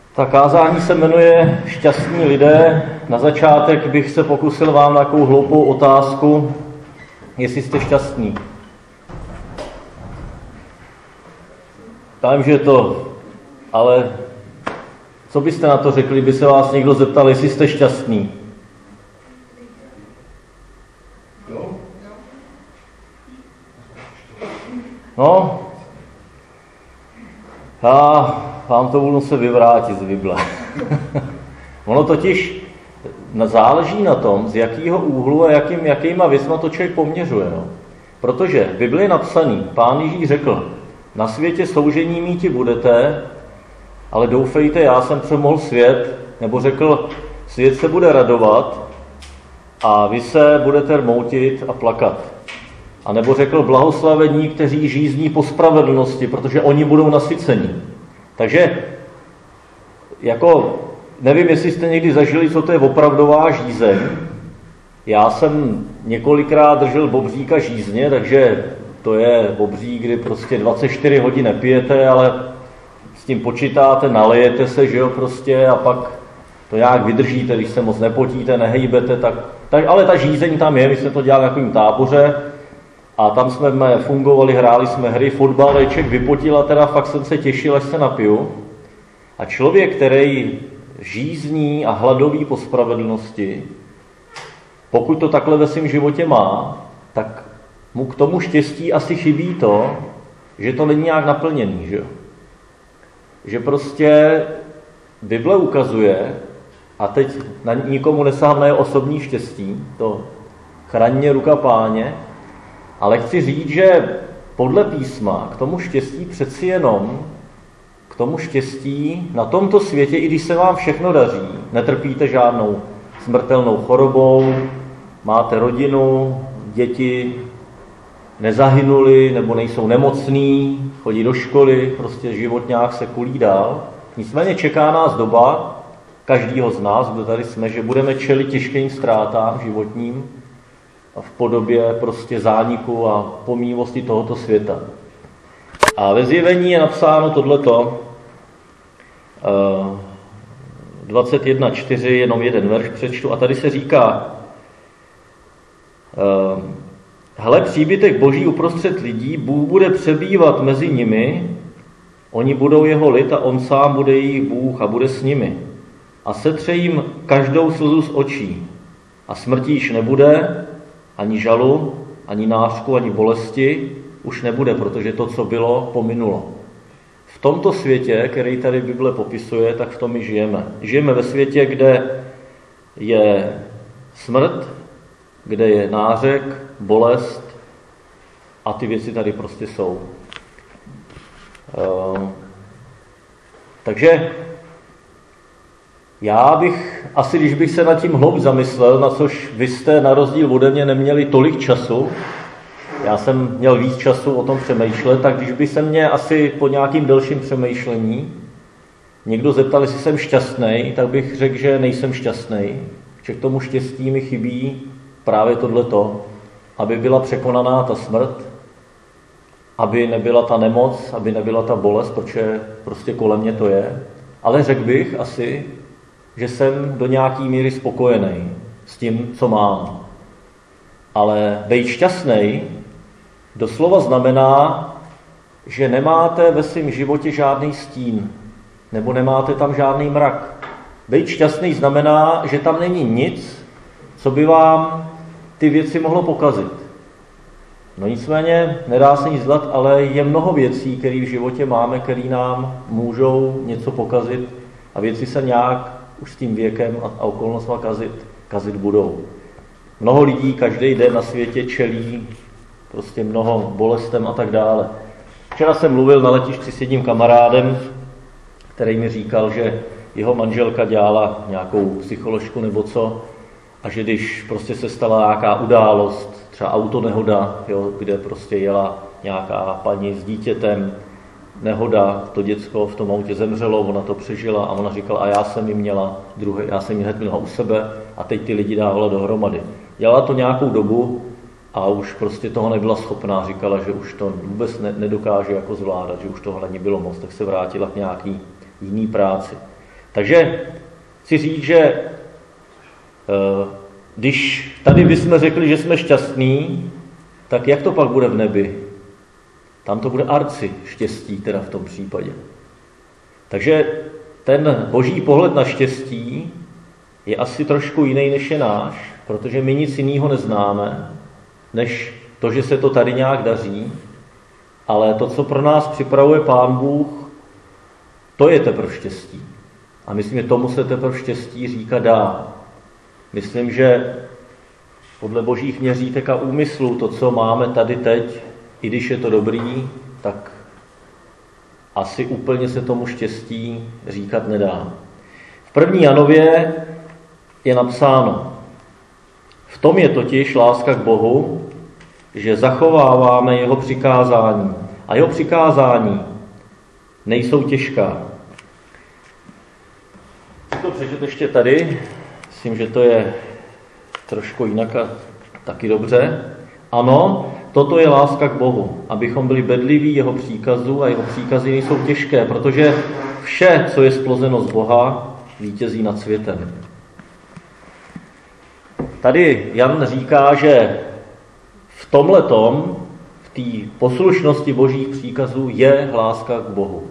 Ta kázání se jmenuje Šťastní lidé. Na začátek bych se pokusil vám na takovou hloupou otázku, jestli jste šťastní. Vím, že to, ale co byste na to řekli, by se vás někdo zeptal, jestli jste šťastní? No, já vám to budu se vyvrátit z Bible. Ono totiž záleží na tom, z jakého úhlu a jakýma věcma to člověk poměřuje. No. Protože v Bibli je napsaný, Pán Ježíš řekl, na světě soužení míti budete, ale doufejte, já jsem přemohl svět, nebo řekl, svět se bude radovat a vy se budete rmoutit a plakat. A nebo řekl, blahoslavení, kteří žízní po spravedlnosti, protože oni budou nasyceni. Takže, nevím, jestli jste někdy zažili, co to je opravdová žízeň. Já jsem několikrát držel bobříka žízně, takže to je bobřík, kdy prostě 24 hodin nepijete, ale s tím počítáte, nalejete se, že jo, prostě, a pak to nějak vydržíte, když se moc nepotíte, nehejbete, ale ta žízeň tam je, my jsme to dělali na takovým táboře, a tam jsme fungovali, hráli jsme hry, fotbal, člověk vypotil a teda fakt jsem se těšil, až se napiju. A člověk, který žízní a hladový po spravedlnosti, pokud to takhle ve svém životě má, tak mu k tomu štěstí asi chybí to, že to není nějak naplněný, že jo? Že prostě Bible ukazuje, a teď na nikomu nesahám na jeho osobní štěstí, to chraň ruka Páně, ale chci říct, že podle písma k tomu štěstí přeci jenom, k tomu štěstí na tomto světě, i když se vám všechno daří, netrpíte žádnou smrtelnou chorobou, máte rodinu, děti, nezahynuli nebo nejsou nemocní, chodí do školy, prostě život nějak se kulí dál. Nicméně čeká nás doba, každýho z nás, kdo tady jsme, že budeme čelit těžkým ztrátám životním, a v podobě prostě zániku a pomíjivosti tohoto světa. A ve Zjevení je napsáno tohleto, 21.4, jenom jeden verš přečtu, a tady se říká, hle, příbytek Boží uprostřed lidí, Bůh bude přebývat mezi nimi, oni budou jeho lid a on sám bude jejich Bůh a bude s nimi. A setře jim každou slzu z očí. A smrti již nebude, ani žalu, ani nářku, ani bolesti už nebude, protože to, co bylo, pominulo. V tomto světě, který tady Bible popisuje, tak v tom my žijeme. Žijeme ve světě, kde je smrt, kde je nářek, bolest a ty věci tady prostě jsou. Takže já bych, asi když bych se nad tím hloub zamyslel, na což vy jste na rozdíl ode mě neměli tolik času, já jsem měl víc času o tom přemýšlet, tak když by se mě asi po nějakým delším přemýšlení někdo zeptal, jestli jsem šťastný, tak bych řekl, že nejsem šťastný, že k tomu štěstí mi chybí právě tohleto, aby byla překonaná ta smrt, aby nebyla ta nemoc, aby nebyla ta bolest, protože prostě kolem mě to je. Ale řekl bych asi, že jsem do nějaký míry spokojený s tím, co mám. Ale být šťastný doslova znamená, že nemáte ve svém životě žádný stín, nebo nemáte tam žádný mrak. Být šťastný znamená, že tam není nic, co by vám ty věci mohlo pokazit. No nicméně, nedá se nic dělat, ale je mnoho věcí, které v životě máme, které nám můžou něco pokazit a věci se nějak už s tím věkem a okolnostma kazit budou. Mnoho lidí každý den na světě čelí prostě mnoho bolestem a tak dále. Včera jsem mluvil na letišti s jedním kamarádem, který mi říkal, že jeho manželka dělala nějakou psycholožku nebo co, a že když prostě se stala nějaká událost, třeba autonehoda, jo, kde prostě jela nějaká paní s dítětem, nehoda, to děcko v tom autě zemřelo, ona to přežila a ona říkala, a já jsem ji hned měla u sebe a teď ty lidi dávala dohromady. Dělala to nějakou dobu a už prostě toho nebyla schopná, říkala, že už to vůbec nedokáže jako zvládat, že už toho na ní bylo moc, tak se vrátila k nějaký jiný práci. Takže chci říct, že když tady bychom řekli, že jsme šťastní, tak jak to pak bude v nebi? Tam to bude arci štěstí, teda v tom případě. Takže ten boží pohled na štěstí je asi trošku jiný, než je náš, protože my nic jiného neznáme, než to, že se to tady nějak daří, ale to, co pro nás připravuje Pán Bůh, to je teprve štěstí. A myslím, že tomu se teprve štěstí říkat dá. Myslím, že podle božích měřítek a úmyslů to, co máme tady teď, i když je to dobrý, tak asi úplně se tomu štěstí říkat nedá. V 1. Janově je napsáno: v tom je totiž láska k Bohu, že zachováváme jeho přikázání. A jeho přikázání nejsou těžká. To přečet ještě tady. Myslím, že to je trošku jinak a taky dobře. Ano, toto je láska k Bohu, abychom byli bedliví jeho příkazů a jeho příkazy nejsou těžké, protože vše, co je splozeno z Boha, vítězí nad světem. Tady Jan říká, že v tomhletom, v té poslušnosti božích příkazů je láska k Bohu.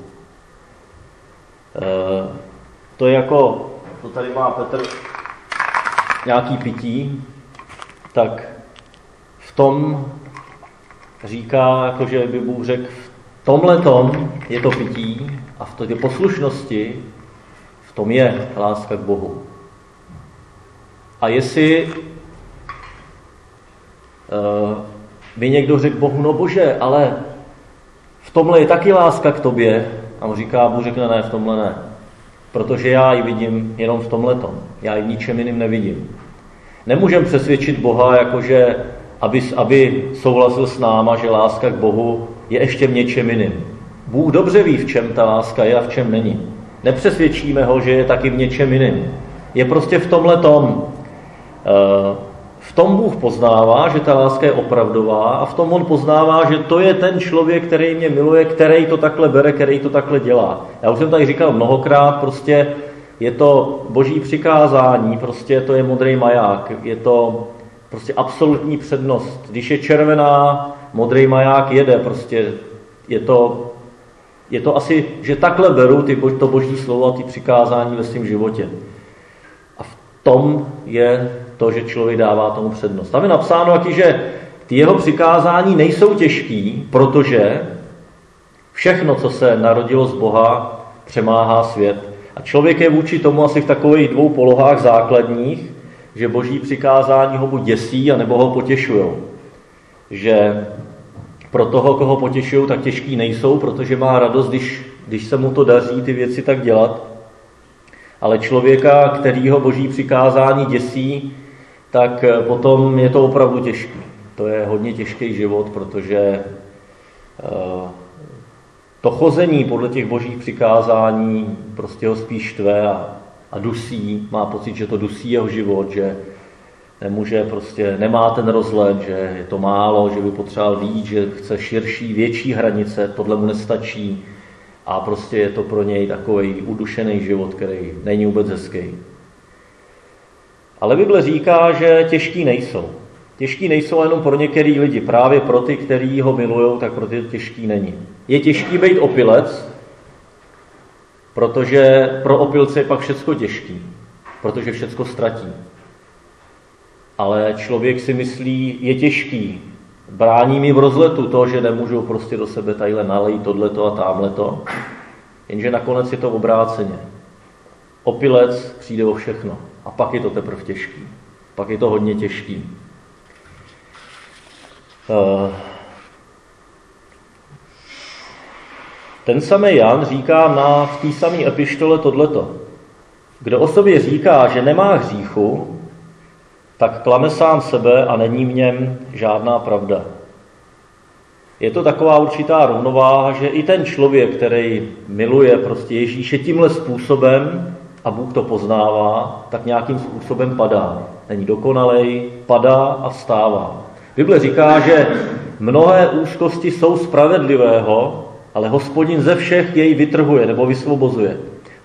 To je jako, to tady má Petr nějaký pití, tak v tom říká, jakože by Bůh řekl, v tomhletom je to pití a v té poslušnosti v tom je láska k Bohu. A jestli by někdo řekl Bohu, no Bože, ale v tomhle je taky láska k tobě, a on říká, Bůh řekne, ne, v tomhle ne, protože já ji vidím jenom v tomhletom, já ji v ničem jiným nevidím. Nemůžeme přesvědčit Boha, jakože, aby souhlasil s náma, že láska k Bohu je ještě v něčem jiným. Bůh dobře ví, v čem ta láska je a v čem není. Nepřesvědčíme ho, že je taky v něčem jiným. Je prostě v tomhletom. V tom Bůh poznává, že ta láska je opravdová a v tom on poznává, že to je ten člověk, který mě miluje, který to takhle bere, který to takhle dělá. Já už jsem tady říkal mnohokrát, prostě je to boží přikázání, prostě to je modrý maják, je to prostě absolutní přednost. Když je červená, modrý maják jede, prostě je to asi, že takhle beru to boží slovo a ty přikázání ve svém životě. A v tom je to, že člověk dává tomu přednost. Tam je napsáno taky, že ty jeho přikázání nejsou těžký, protože všechno, co se narodilo z Boha, přemáhá svět. A člověk je vůči tomu asi v takových dvou polohách základních, že boží přikázání ho buď děsí, anebo ho potěšujou. Že pro toho, koho potěšují, tak těžký nejsou, protože má radost, když se mu to daří ty věci tak dělat. Ale člověka, kterýho boží přikázání děsí, tak potom je to opravdu těžký. To je hodně těžký život, protože to chození podle těch božích přikázání prostě ho spíš štve a dusí. Má pocit, že to dusí jeho život, že nemůže, prostě nemá ten rozhled, že je to málo, že by potřeboval víc, že chce širší, větší hranice, tohle mu nestačí a prostě je to pro něj takový udušený život, který není vůbec hezký. Ale Bible říká, že těžký nejsou. Těžký nejsou jenom pro některý lidi, právě pro ty, který ho milujou, tak pro ty těžký není. Je těžký být opilec, protože pro opilce je pak všecko těžký, protože všecko ztratí. Ale člověk si myslí, je těžký, brání mi v rozletu to, že nemůžu prostě do sebe tadyhle nalejt tohleto a támhleto, jenže nakonec je to obráceně. Opilec přijde o všechno a pak je to teprve těžký. Pak je to hodně těžký. Ten samý Jan říká v té samé epištole tohleto. Kdo o sobě říká, že nemá hříchu, tak klame sám sebe a není v něm žádná pravda. Je to taková určitá rovnováha, že i ten člověk, který miluje prostě Ježíše tímhle způsobem, a Bůh to poznává, tak nějakým způsobem padá. Není dokonalej, padá a vstává. Bible říká, že mnohé úzkosti jsou spravedlivého, ale Hospodin ze všech jej vytrhuje nebo vysvobozuje.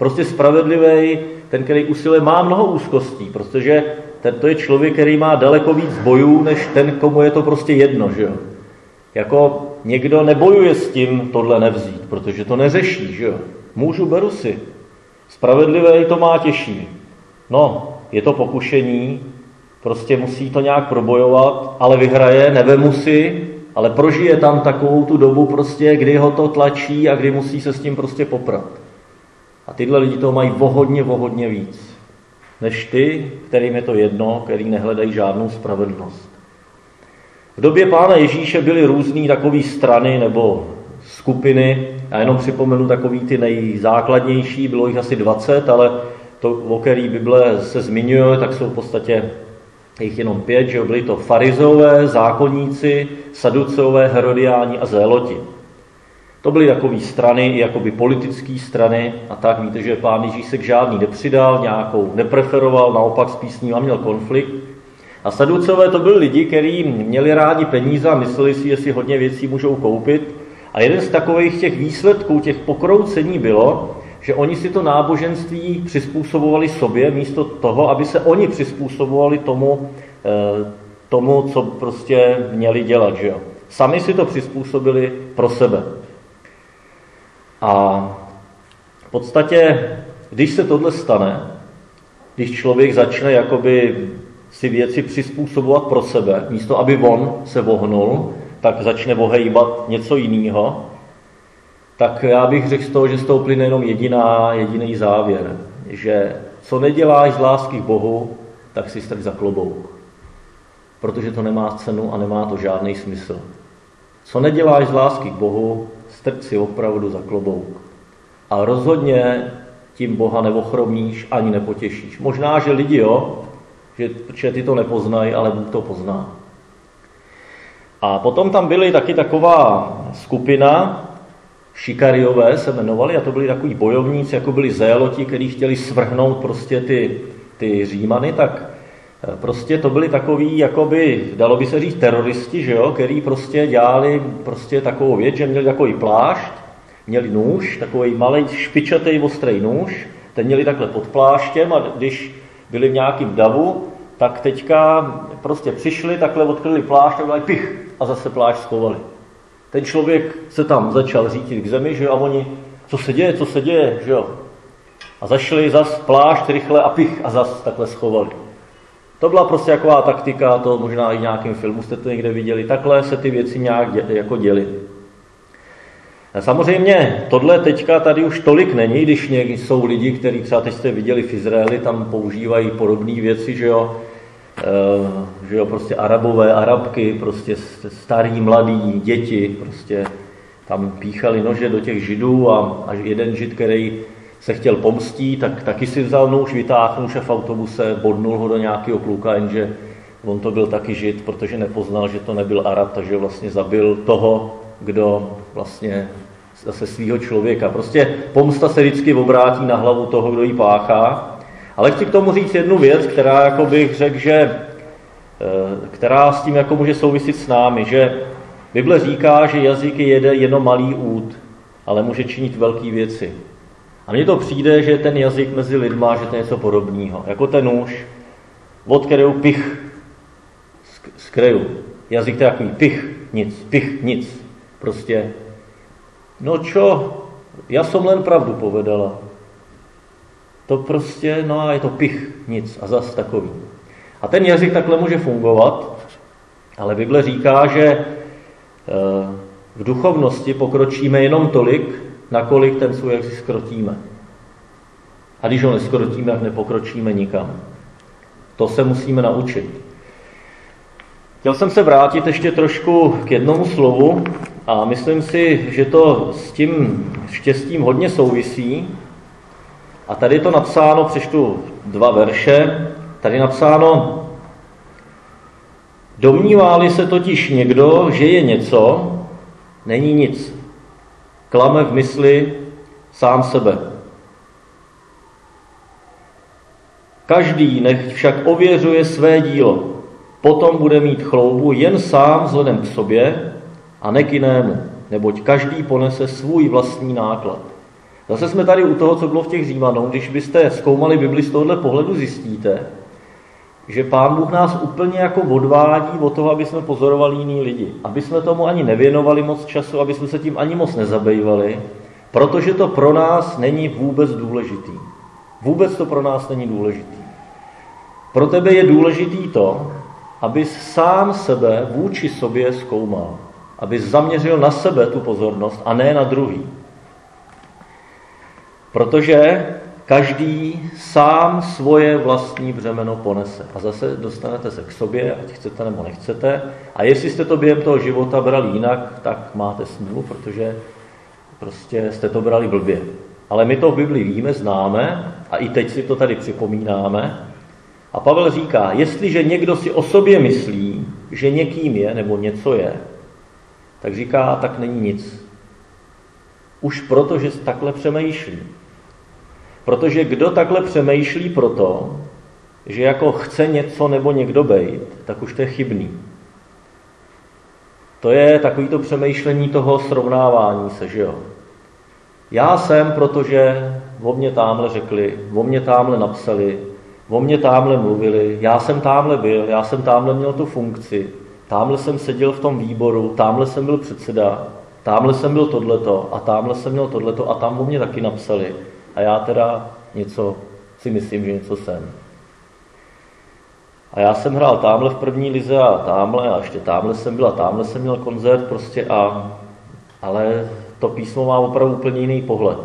Prostě spravedlivý, ten, který usiluje, má mnoho úzkostí, protože to je člověk, který má daleko víc bojů, než ten, komu je to prostě jedno, že jo. Jako někdo nebojuje s tím tohle nevzít, protože to neřeší, že jo. Můžu, beru si. Spravedlivý to má těžší. No, je to pokušení, prostě musí to nějak probojovat, ale vyhraje, nevemu si, ale prožije tam takovou tu dobu prostě, kdy ho to tlačí a kdy musí se s tím prostě poprat. A tyhle lidi toho mají vohodně víc, než ty, kterým je to jedno, který nehledají žádnou spravedlnost. V době Pána Ježíše byly různý takové strany nebo skupiny. Já jenom připomenu takový ty nejzákladnější, bylo jich asi 20, ale to, o který Bible se zmiňuje, tak jsou v podstatě jich jenom 5, že byli to farizové, zákonníci, saduceové, herodiáni a zéloti. To byly takové strany, jakoby politické strany a tak. Víte, že Pán Ježíš se k žádný nepřidal, nějakou nepreferoval, naopak s písním měl konflikt. A saducové to byli lidi, kteří měli rádi peníze a mysleli si, že si hodně věcí můžou koupit. A jeden z takových těch výsledků, těch pokroucení bylo, že oni si to náboženství přizpůsobovali sobě, místo toho, aby se oni přizpůsobovali tomu, co prostě měli dělat. Že jo? Sami si to přizpůsobili pro sebe. A v podstatě, když se tohle stane, když člověk začne jakoby si věci přizpůsobovat pro sebe, místo aby on se vohnul, tak začne ohejbat něco jiného, tak já bych řekl z toho, že z toho plyne jenom jediný závěr, že co neděláš z lásky k Bohu, tak si strč za klobouk. Protože to nemá cenu a nemá to žádný smysl. Co neděláš z lásky k Bohu, strč si opravdu za klobouk. A rozhodně tím Boha neochromíš ani nepotěšíš. Možná, že lidi že ty to nepoznají, ale Bůh to pozná. A potom tam byly taky taková skupina, šikariové se jmenovali, a to byli takový bojovníci, jako byli zéloti, kteří chtěli svrhnout prostě ty Římany, tak prostě to byli takový, jakoby, dalo by se říct, teroristi, že jo, který prostě dělali prostě takovou věc, že měli takový plášť, měli nůž, takový malý špičatý ostrý nůž, ten měli takhle pod pláštěm a když byli v nějakým davu, tak teďka prostě přišli, takhle odkryli plášť a udělali pich a zase plášť schovali. Ten člověk se tam začal řítit k zemi, že jo, a oni, co se děje, že jo. A zašli zas plášť rychle a pich a zas takhle schovali. To byla prostě taková taktika, to možná i v nějakém filmu jste to někde viděli, takhle se ty věci nějak jako děly. A samozřejmě tohle teďka tady už tolik není, když jsou lidi, kteří třeba teď jste viděli v Izraeli, tam používají podobné věci, že jo, prostě Arabové, Arabky, prostě starý, mladí, děti, prostě tam píchali nože do těch Židů a jeden Žid, který se chtěl pomstít, tak taky si vzal nůž, vytáhl nůž a v autobuse bodnul ho do nějakého kluka, jenže on to byl taky Žid, protože nepoznal, že to nebyl Arab, takže vlastně zabil toho, kdo vlastně zase svýho člověka. Prostě pomsta se vždycky obrátí na hlavu toho, kdo ji páchá. Ale chci k tomu říct jednu věc, která jako bych řekl, že která s tím jako může souvisit s námi, že Bible říká, že jazyk je jenom malý út, ale může činit velké věci. A mně to přijde, že ten jazyk mezi lidma, že to je něco podobného. Jako ten nůž, od kterého pich skryju. Jazyk to je takový pich, nic. Prostě, no čo, já jsem len pravdu povedala. To prostě, no a je to pich, nic a zas takový. A ten jazyk takhle může fungovat, ale Bible říká, že v duchovnosti pokročíme jenom tolik, nakolik ten svůj jazyk skrotíme. A když ho neskrotíme, tak nepokročíme nikam. To se musíme naučit. Chtěl jsem se vrátit ještě trošku k jednomu slovu a myslím si, že to s tím štěstím hodně souvisí. A tady je to napsáno, přečtu 2 verše, tady je napsáno: domnívá-li se totiž někdo, že je něco, není nic. Klame v mysli sám sebe. Každý nechť však ověřuje své dílo, potom bude mít chloubu jen sám vzhledem k sobě a ne k jinému, neboť každý ponese svůj vlastní náklad. Zase jsme tady u toho, co bylo v těch Římanů. Když byste zkoumali Bibli z tohohle pohledu, zjistíte, že Pán Bůh nás úplně jako odvádí od toho, aby jsme pozorovali jiný lidi. Aby jsme tomu ani nevěnovali moc času, aby jsme se tím ani moc nezabývali, protože to pro nás není vůbec důležitý. Vůbec to pro nás není důležitý. Pro tebe je důležitý to, abys sám sebe vůči sobě zkoumal. Abys zaměřil na sebe tu pozornost a ne na druhý. Protože každý sám svoje vlastní břemeno ponese. A zase dostanete se k sobě, ať chcete nebo nechcete. A jestli jste to během toho života brali jinak, tak máte smůlu, protože prostě jste to brali blbě. Ale my to v Bibli víme, známe a i teď si to tady připomínáme. A Pavel říká, jestliže někdo si o sobě myslí, že někým je nebo něco je, tak říká, tak není nic. Už proto, že takhle přemýšlí. Protože kdo takhle přemýšlí proto, že jako chce něco nebo někdo bejt, tak už to je chybný. To je takovýto přemýšlení toho srovnávání se, že jo. Já jsem, protože o mě támhle řekli, o mě támhle napsali, o mě támhle mluvili, já jsem támhle byl, já jsem támhle měl tu funkci, támhle jsem seděl v tom výboru, támhle jsem byl předseda, támhle jsem byl tohleto a támhle jsem měl tohleto a tam o mě taky napsali. A já teda něco si myslím, že něco jsem. A já jsem hrál támhle v první lize a ještě támhle jsem byl a támhle jsem měl koncert prostě ale to písmo má opravdu úplně jiný pohled.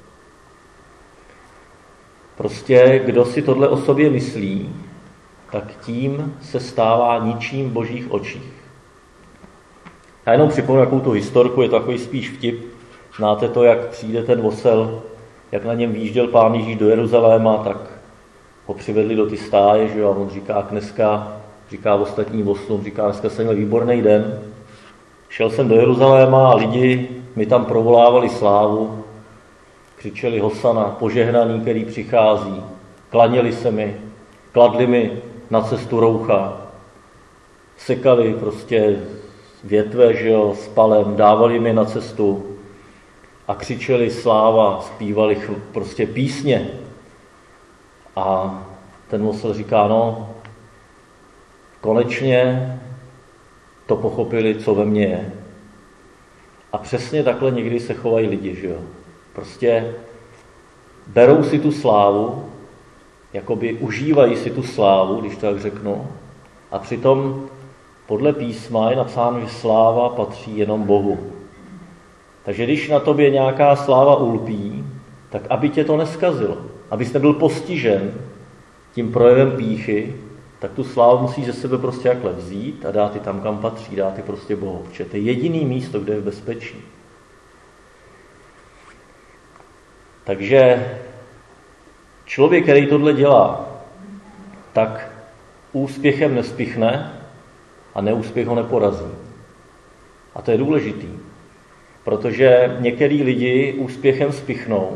Prostě kdo si tohle o sobě myslí, tak tím se stává ničím v Božích očích. Já jenom připomenu jakou tu historku, je to takový spíš vtip. Znáte to, jak přijde ten osel, jak na něm výjížděl Pán Ježíš do Jeruzaléma, tak ho přivedli do ty stáje, že jo, a on říká dneska, říká ostatním oslům, říká dneska jsem měl výborný den, šel jsem do Jeruzaléma a lidi mi tam provolávali slávu, křičeli Hosana, požehnaný, který přichází, klaněli se mi, kladli mi na cestu roucha, sekali prostě větve, že jo, s palem, dávali mi na cestu a křičeli sláva, zpívali prostě písně. A ten osel říká, no, konečně to pochopili, co ve mně je. A přesně takhle někdy se chovají lidi, že jo. Prostě berou si tu slávu, jakoby užívají si tu slávu, když to tak řeknu, a přitom podle písma je napsáno, že sláva patří jenom Bohu. Takže když na tobě nějaká sláva ulpí, tak aby tě to neskazilo, abys nebyl postižen tím projevem pýchy, tak tu slávu musíš ze sebe prostě jakhle vzít a dát ji tam, kam patří, dát ji prostě Bohu. Protože to je jediný místo, kde je v bezpečí. Takže člověk, který tohle dělá, tak úspěchem nespichne a neúspěch ho neporazí. A to je důležitý, protože některý lidi úspěchem spichnou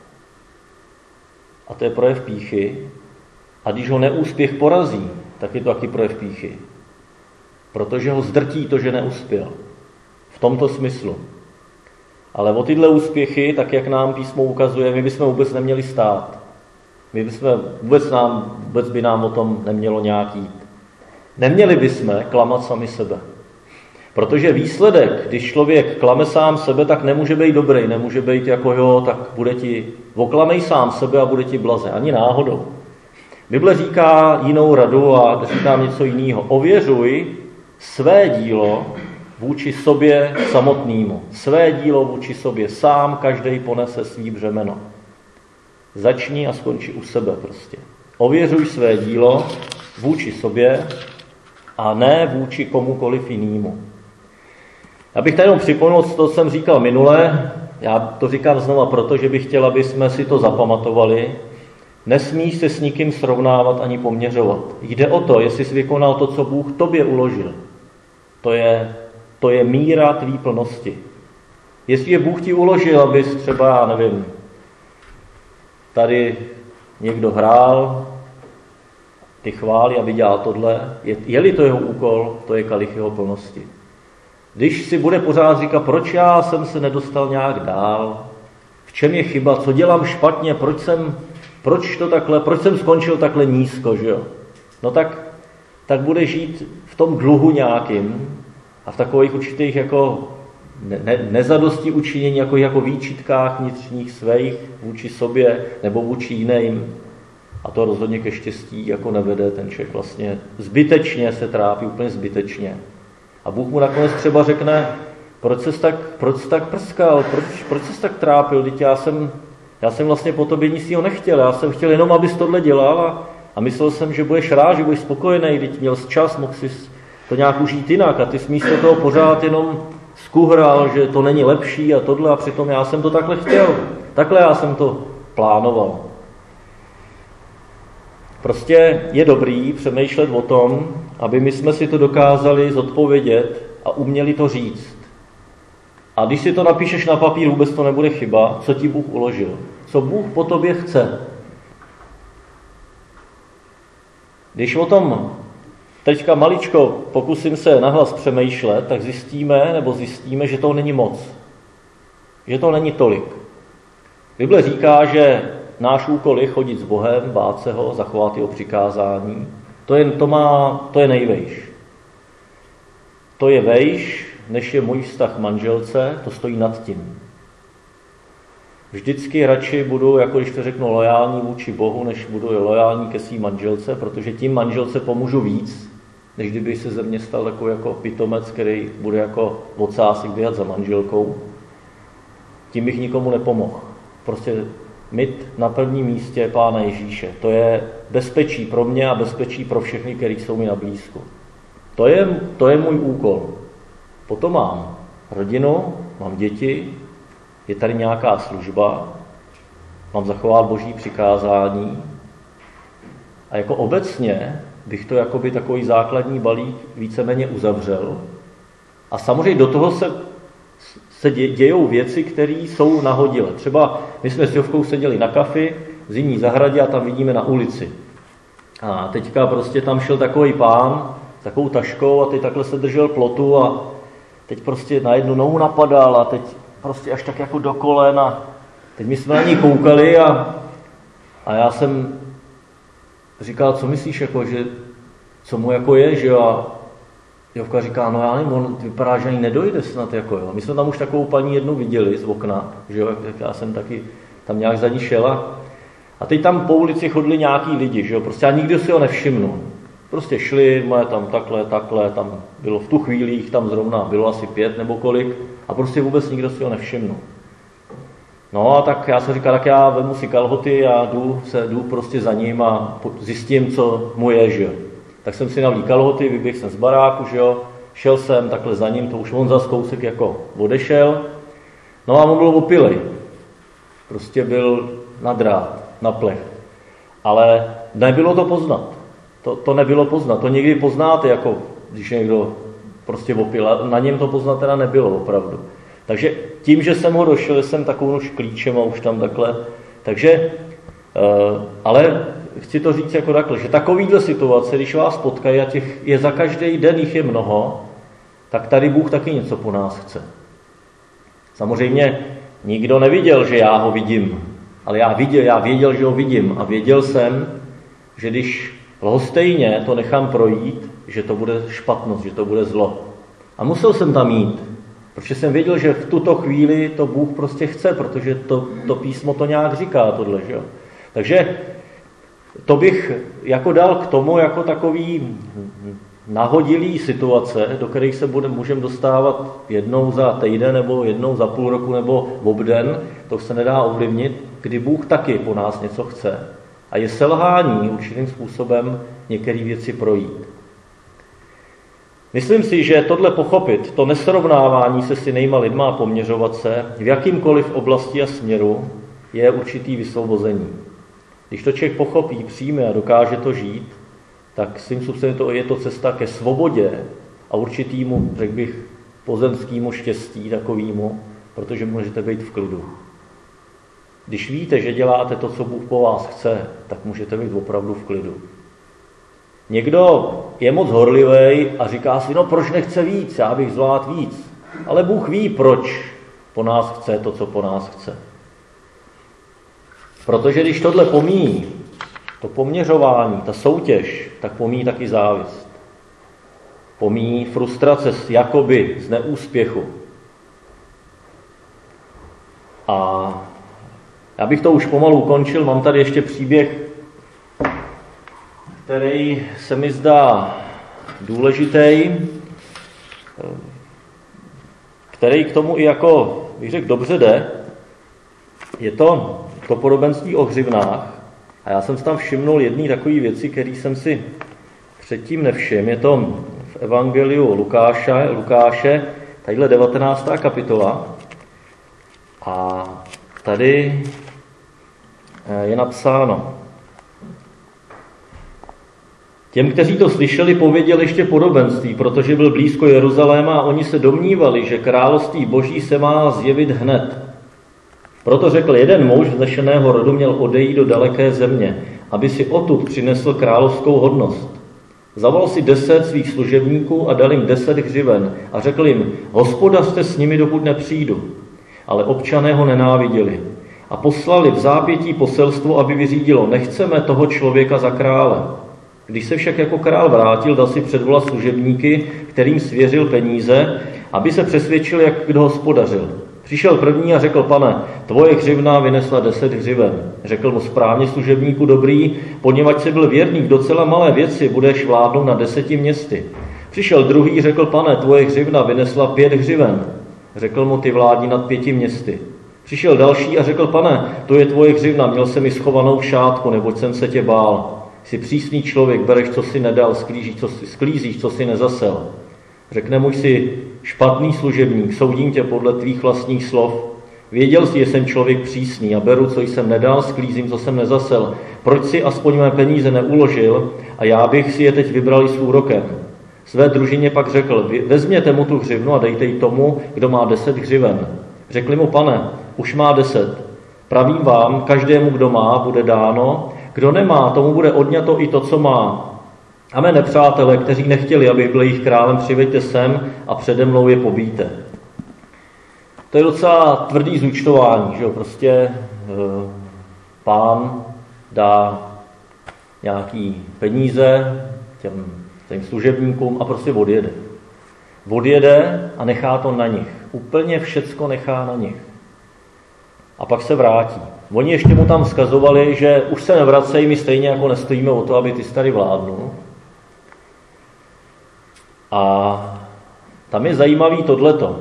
a to je projev pýchy a když ho neúspěch porazí, tak je to taky projev pýchy, protože ho zdrtí to, že neuspěl. V tomto smyslu. Ale o tyhle úspěchy, tak jak nám písmo ukazuje, my bychom vůbec neměli stát. Vůbec by nám o tom nemělo nějak jít. Neměli bychom klamat sami sebe. Protože výsledek, když člověk klame sám sebe, tak nemůže být dobrý, nemůže být jako jo, tak oklamej sám sebe a bude ti blaze. Ani náhodou. Bible říká jinou radu a říká něco jiného. Ověřuj své dílo vůči sobě samotnému. Své dílo vůči sobě sám, každej ponese svý břemeno. Začni a skonči u sebe prostě. Ověřuj své dílo vůči sobě a ne vůči komukoliv jinému. Já bych tady jenom připomněl, co jsem říkal minule, já to říkám znova proto, že bych chtěl, aby jsme si to zapamatovali. Nesmíš se s nikým srovnávat ani poměřovat. Jde o to, jestli jsi vykonal to, co Bůh tobě uložil. To je míra tvý plnosti. Jestli je Bůh ti uložil, abys třeba, já nevím, tady někdo hrál, ty chválí, aby dělal tohle, je-li to jeho úkol, to je kalich jeho plnosti. Když si bude pořád říkat, proč já jsem se nedostal nějak dál, v v čem je chyba, co dělám špatně, proč jsem skončil takhle nízko, že jo? No tak bude žít v tom dluhu nějakým a v takových určitých jako nezadosti učinění, jako výčitkách vnitřních svých vůči sobě nebo vůči jiným. A to rozhodně ke štěstí jako nevede, ten člověk vlastně zbytečně se trápí, úplně zbytečně. A Bůh mu nakonec třeba řekne, proč jsi tak prskal, proč jsi tak trápil, teď já jsem vlastně po tobě nic jiného nechtěl, já jsem chtěl jenom, abys tohle dělal a myslel jsem, že budeš rád, že budeš spokojený, teď měl jsi čas, mohl jsi to nějak užít jinak a ty jsi místo toho pořád jenom skuhral, že to není lepší a tohle a přitom já jsem to takhle chtěl, takhle já jsem to plánoval. Prostě je dobrý přemýšlet o tom, aby my jsme si to dokázali zodpovědět a uměli to říct. A když si to napíšeš na papír, vůbec to nebude chyba, co ti Bůh uložil. Co Bůh po tobě chce. Když o tom teďka maličko pokusím se nahlas přemýšlet, tak zjistíme, že to není moc. Že to není tolik. Bible říká, že náš úkol je chodit s Bohem, bát se ho, zachovat jeho přikázání. To je nejvejš. To je vejš, než je můj vztah manželce, to stojí nad tím. Vždycky radši budu, jako když to řeknu, lojální vůči Bohu, než budu lojální ke svým manželce, protože tím manželce pomůžu víc, než kdyby se ze mě stal takový jako pitomec, který bude jako ocásek běhat za manželkou. Tím bych nikomu nepomohl. Prostě mít na prvním místě Pána Ježíše. To je bezpečí pro mě a bezpečí pro všechny, kteří jsou mi na blízku. To je můj úkol. Potom mám rodinu, mám děti, je tady nějaká služba, mám zachovat Boží přikázání a jako obecně bych to jakoby takový základní balík víceméně uzavřel. A samozřejmě do toho se dějou věci, které jsou nahodile. Třeba my jsme s Jovkou seděli na kafi v zimní zahradě a tam vidíme na ulici. A teďka prostě tam šel takový pán s takovou taškou a teď takhle se držel plotu a teď prostě na jednu nohu napadal a teď prostě až tak jako do kolen a teď my jsme na ní koukali a já jsem říkal, co myslíš, jako, že co mu jako je, že jo? A Jovka říká, no já nevím, on vypadá, že ani nedojde snad, jako jo. My jsme tam už takovou paní jednu viděli z okna, že jo, já jsem taky tam nějak za ní šel a teď tam po ulici chodili nějaký lidi, že jo, prostě a nikdo si ho nevšimnul. Prostě šli, moje tam takhle, tam bylo v tu chvíli, jich tam zrovna bylo asi 5 nebo kolik a prostě vůbec nikdo si ho nevšimnul. No a tak já jsem říkal, tak já vemu si kalhoty a jdu prostě za ním a zjistím, co mu je, že jo. Tak jsem si navlík kalhoty, vyběhl jsem z baráku, že jo, šel jsem takhle za ním, to už on zas kousek jako odešel. No a on byl opilej. Prostě byl na drát, na plech. Ale nebylo to poznat. To nebylo poznat. To někdy poznáte, jako když někdo prostě opil. Na něm to poznat teda nebylo opravdu. Takže tím, že jsem ho došel, jsem takovou už klíčem a už tam takhle. Takže, ale chci to říct jako takhle, že takovýhle situace, když vás potkají a těch je za každý den, jich je mnoho, tak tady Bůh taky něco po nás chce. Samozřejmě nikdo neviděl, že já ho vidím, ale já věděl, že ho vidím a věděl jsem, že když lhostejně to nechám projít, že to bude špatnost, že to bude zlo. A musel jsem tam jít, protože jsem věděl, že v tuto chvíli to Bůh prostě chce, protože to písmo to nějak říká tohle, že jo. Takže to bych jako dal k tomu jako takový nahodilý situace, do kterých se můžeme dostávat jednou za týden nebo jednou za půl roku nebo obden, to se nedá ovlivnit, kdy Bůh taky po nás něco chce. A je selhání určitým způsobem některé věci projít. Myslím si, že tohle pochopit, to nesrovnávání se s jinýma lidma a poměřovat se v jakýmkoliv oblasti a směru je určitý vysvobození. Když to člověk pochopí, přijme a dokáže to žít, tak svým způsobem je to cesta ke svobodě a určitýmu, řekl bych, pozemskému štěstí takovému, protože můžete být v klidu. Když víte, že děláte to, co Bůh po vás chce, tak můžete být opravdu v klidu. Někdo je moc horlivý a říká si, no proč nechce víc, já bych zvládl víc. Ale Bůh ví, proč po nás chce to, co po nás chce. Protože když tohle pomíjí, to poměřování, ta soutěž, tak pomíjí taky závist. Pomíjí frustrace z neúspěchu. A já bych to už pomalu ukončil, mám tady ještě příběh, který se mi zdá důležitý, který k tomu i jako, bych řekl, dobře jde. Je to podobenství o hřivnách a já jsem si tam všimnul jedné takové věci, které jsem si předtím nevšiml. Je to v Evangeliu Lukáše, tadyhle 19. kapitola a tady je napsáno: Těm, kteří to slyšeli, pověděl ještě podobenství, protože byl blízko Jeruzaléma a oni se domnívali, že království Boží se má zjevit hned. Proto řekl: jeden muž vznešeného rodu měl odejít do daleké země, aby si odtud přinesl královskou hodnost. Zavolal si 10 svých služebníků a dal jim 10 hřiven a řekl jim: hospodařte s nimi, dokud nepřijdu. Ale občané ho nenáviděli a poslali v zápětí poselstvo, aby vyřídilo: nechceme toho člověka za krále. Když se však jako král vrátil, dal si předvolat služebníky, kterým svěřil peníze, aby se přesvědčil, jak kdo hospodařil. Přišel první a řekl: pane, tvoje hřivna vynesla 10 hřiven. Řekl mu: správně, služebníku dobrý, poněvadž jsi byl věrný v docela malé věci, budeš vládnout na 10 městy. Přišel druhý, řekl: pane, tvoje hřivna vynesla 5 hřiven. Řekl mu: ty vládni nad 5 městy. Přišel další a řekl: pane, to je tvoje hřivna, měl jsem mi schovanou v šátku, neboť jsem se tě bál. Jsi přísný člověk, bereš, co si nedal, sklízíš, co si nezasel. Řekne mu: jsi špatný služebník, soudím tě podle tvých vlastních slov. Věděl jsi, že jsem člověk přísný a beru, co jsem nedal, sklízím, co jsem nezasel. Proč si aspoň mé peníze neuložil a já bych si je teď vybral i s úrokem? Své družině pak řekl: vezměte mu tu hřivnu a dejte ji tomu, kdo má 10 hřiven. Řekli mu: pane, už má 10. Pravím vám, každému, kdo má, bude dáno, kdo nemá, tomu bude odňato i to, co má. A mé nepřátelé, kteří nechtěli, aby byl jejich králem, přiveďte sem a přede mnou je pobíjte. To je docela tvrdý zúčtování, že jo? Prostě pán dá nějaký peníze těm služebníkům a prostě odjede. Odjede a nechá to na nich. Úplně všecko nechá na nich. A pak se vrátí. Oni ještě mu tam vzkazovali, že už se nevracejí, my stejně jako nestojíme o to, aby ty tady vládnul. A tam je zajímavý tohleto.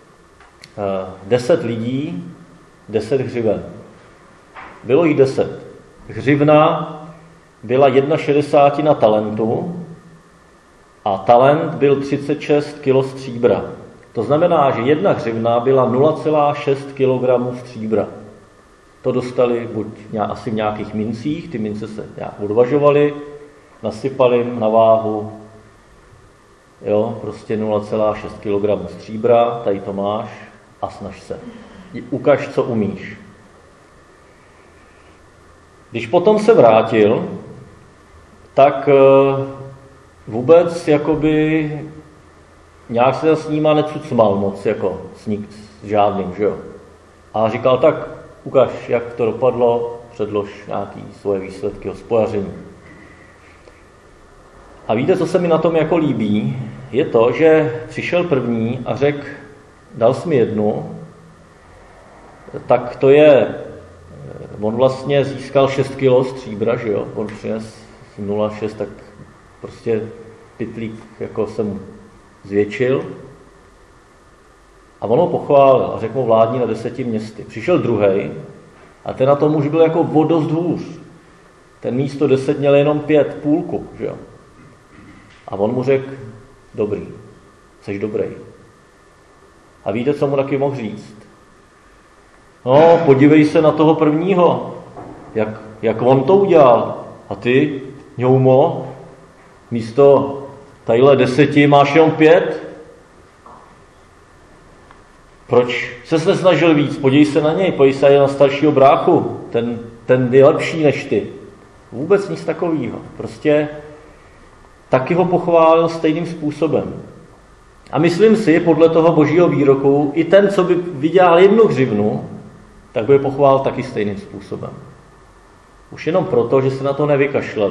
10 lidí, 10 hřiven. Bylo jich 10. Hřivna byla 1,60 talentu a talent byl 36 kg stříbra. To znamená, že 1 hřivna byla 0,6 kg stříbra. To dostali buď asi v nějakých mincích, ty mince se nějak odvažovaly, nasypali jim na váhu, jo, prostě 0,6 kg stříbra, tady to máš a snaž se. Ukaž, co umíš. Když potom se vrátil, tak vůbec jakoby nějak se s níma necucmal moc, jako s žádným, že jo. A říkal: tak ukaž, jak to dopadlo, předlož nějaký svoje výsledky hospodaření. A víte, co se mi na tom jako líbí? Je to, že přišel první a řekl: dal jsi mi 1, tak to je, on vlastně získal 6 kg stříbra, že jo, on přines 0,6, tak prostě pytlík jako jsem zvětšil. A on ho pochválil a řekl mu: vládni na 10 městy. Přišel druhej a ten na tom už byl jako o dost hůř. Ten místo 10 měl jenom 5, půlku, že jo. A on mu řekl: dobrý, jsi dobrý. A víte, co mu taky mohl říct? No, podívej se na toho prvního, jak on to udělal. A ty, ňoumo, místo tadyhle 10 máš jenom 5. Proč ses nesnažil víc? Podívej se na něj, podívej se na staršího bráchu, ten je lepší než ty. Vůbec nic takového. Prostě taky ho pochválil stejným způsobem. A myslím si, podle toho božího výroku, i ten, co by vydělal 1 hřivnu, tak by je pochválil taky stejným způsobem. Už jenom proto, že se na to nevykašlali.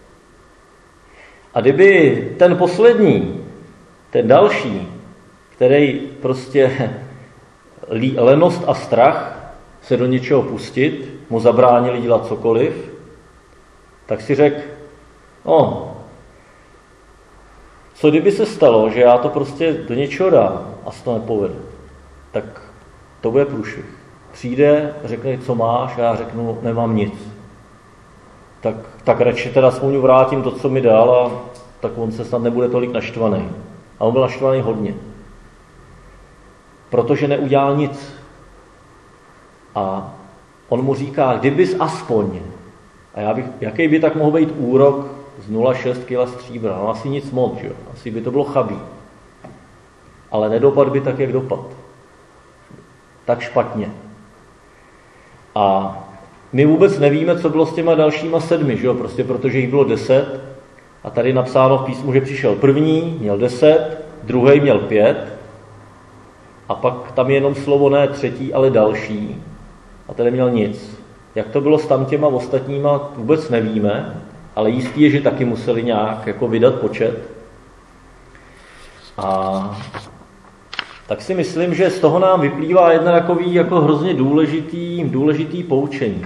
A kdyby ten poslední, ten další, který prostě lenost a strach se do něčeho pustit, mu zabránili dělat cokoliv, tak si řekl, no, co kdyby se stalo, že já to prostě do něčeho dám a se to nepovede, tak to bude průšvih. Přijde, řekne, co máš, a já řeknu, nemám nic. Tak radši teda mu vrátím to, co mi dal, a tak on se snad nebude tolik naštvaný. A on byl naštvaný hodně. Protože neudělal nic. A on mu říká, kdybys aspoň, a jaký by tak mohl být úrok z 0,6 kg stříbra? No asi nic moc, že? Asi by to bylo chabý. Ale nedopad by tak, jak dopad. Tak špatně. A my vůbec nevíme, co bylo s těma dalšíma 7, že jo? Prostě protože jich bylo 10 a tady napsáno v písmu, že přišel první, měl 10, druhý měl 5 a pak tam je jenom slovo ne třetí, ale další a tady měl nic. Jak to bylo s tamtěma ostatníma, vůbec nevíme, ale jistý je, že taky museli nějak jako vydat počet. A tak si myslím, že z toho nám vyplývá jedna takový jako hrozně důležitý poučení.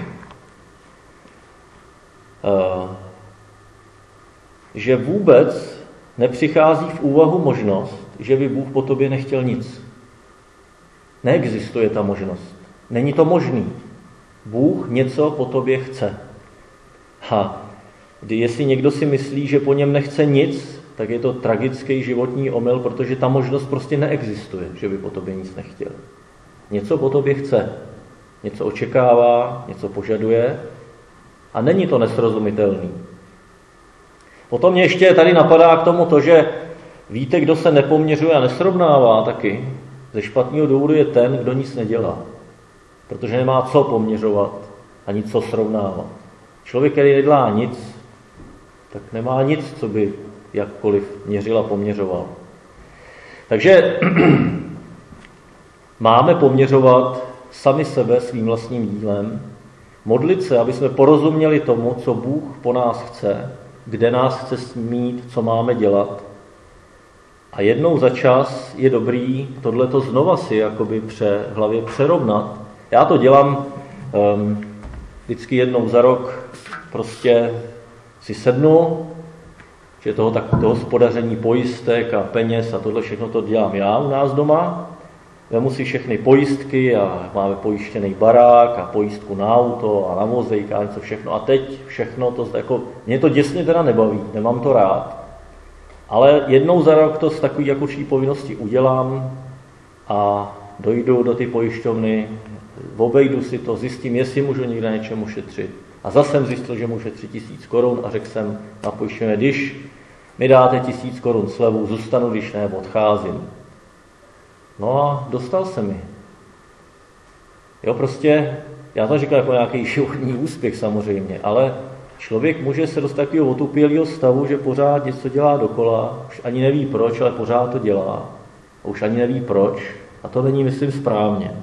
Že vůbec nepřichází v úvahu možnost, že by Bůh po tobě nechtěl nic. Neexistuje ta možnost. Není to možný. Bůh něco po tobě chce. Jestli někdo si myslí, že po něm nechce nic, tak je to tragický životní omyl, protože ta možnost prostě neexistuje, že by po tobě nic nechtěl. Něco po tobě chce, něco očekává, něco požaduje a není to nesrozumitelný. Potom mě ještě tady napadá k tomu to, že víte, kdo se nepoměřuje a nesrovnává taky. Ze špatného důvodu je ten, kdo nic nedělá. Protože nemá co poměřovat ani co srovnávat. Člověk, který nedělá nic, tak nemá nic, co by jakkoliv měřil a poměřoval. Takže máme poměřovat sami sebe svým vlastním dílem, modlit se, aby jsme porozuměli tomu, co Bůh po nás chce, kde nás chce mít, co máme dělat. A jednou za čas je dobrý tohleto znova si jakoby v hlavě přerovnat. Já to dělám vždycky jednou za rok, prostě si sednu, že to hospodaření pojistek a peněz a tohle všechno to dělám já u nás doma. Vemu si všechny pojistky a máme pojištěný barák a pojistku na auto a na vozejk a něco všechno. A teď všechno to, jako, mě to děsně teda nebaví, nemám to rád. Ale jednou za rok to z takový jako povinnosti udělám a dojdu do ty pojišťovny, obejdu si to, zjistím, jestli můžu někde něčemu šetřit. A zase jsem zjistil, že můžu 3 000 korun a řekl jsem na pojišťovně, když mi dáte 1 000 korun slevu, zůstanu, když ne, odcházím. No a dostal se mi. Jo, prostě, já to říkal jako nějaký životní úspěch samozřejmě, ale člověk může se dostat takového otupělého stavu, že pořád něco dělá dokola, už ani neví proč, ale pořád to dělá. A už ani neví proč. A to není, myslím, správně.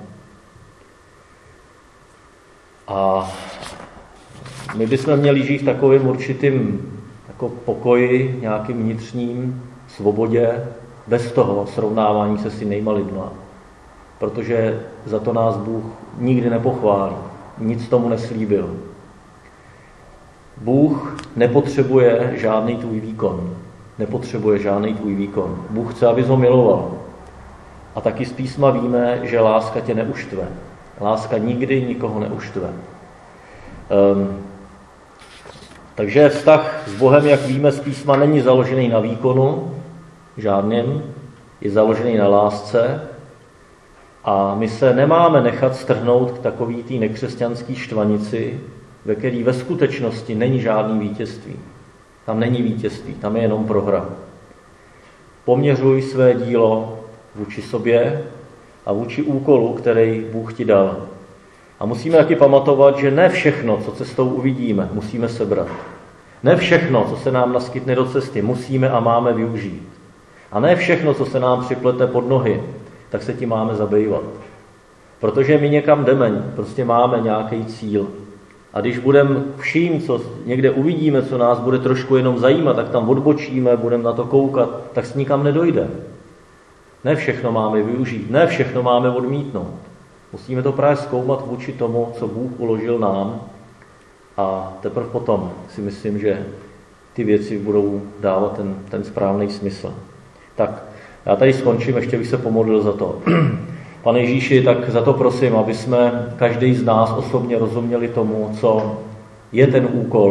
A my bychom měli žít v takovém určitým jako pokoji, nějakým vnitřním svobodě, bez toho srovnávání se s jinýma lidma. Protože za to nás Bůh nikdy nepochválí. Nic tomu neslíbil. Bůh nepotřebuje žádný tvůj výkon. Nepotřebuje žádný tvůj výkon. Bůh chce, abys ho miloval. A taky z písma víme, že láska tě neuštve. Láska nikdy nikoho neuštve. Takže vztah s Bohem, jak víme z písma, není založený na výkonu, žádným, je založený na lásce a my se nemáme nechat strhnout k takový té nekřesťanský štvanici, ve který ve skutečnosti není žádný vítězství. Tam není vítězství, tam je jenom prohra. Poměřuj své dílo vůči sobě a vůči úkolu, který Bůh ti dal. A musíme taky pamatovat, že ne všechno, co cestou uvidíme, musíme sebrat. Ne všechno, co se nám naskytne do cesty, musíme a máme využít. A ne všechno, co se nám připlete pod nohy, tak se tím máme zabývat. Protože my někam jdeme, prostě máme nějaký cíl. A když budeme vším, co někde uvidíme, co nás bude trošku jenom zajímat, tak tam odbočíme, budeme na to koukat, tak s nikam nedojde. Ne všechno máme využít, ne všechno máme odmítnout. Musíme to právě zkoumat vůči tomu, co Bůh uložil nám, a teprve potom si myslím, že ty věci budou dávat ten správný smysl. Tak, já tady skončím, ještě bych se pomodlil za to. Pane Ježíši, tak za to prosím, aby jsme každý z nás osobně rozuměli tomu, co je ten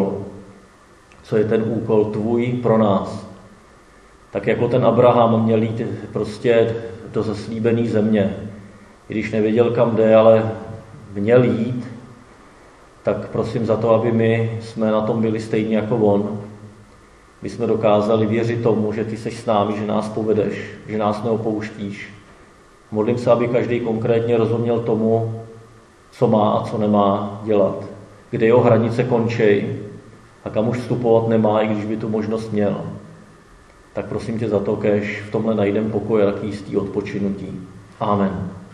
úkol tvůj pro nás. Tak jako ten Abraham měl jít prostě do zaslíbené země, i když nevěděl, kam jde, ale měl jít, tak prosím za to, aby my jsme na tom byli stejně jako on. My jsme dokázali věřit tomu, že ty jsi s námi, že nás povedeš, že nás neopouštíš. Modlím se, aby každý konkrétně rozuměl tomu, co má a co nemá dělat, kde jeho hranice končí a kam už vstupovat nemá, i když by tu možnost měl. Tak prosím tě za to, kéž v tomhle najdem pokoj a taky jistý odpočinutí. Amen.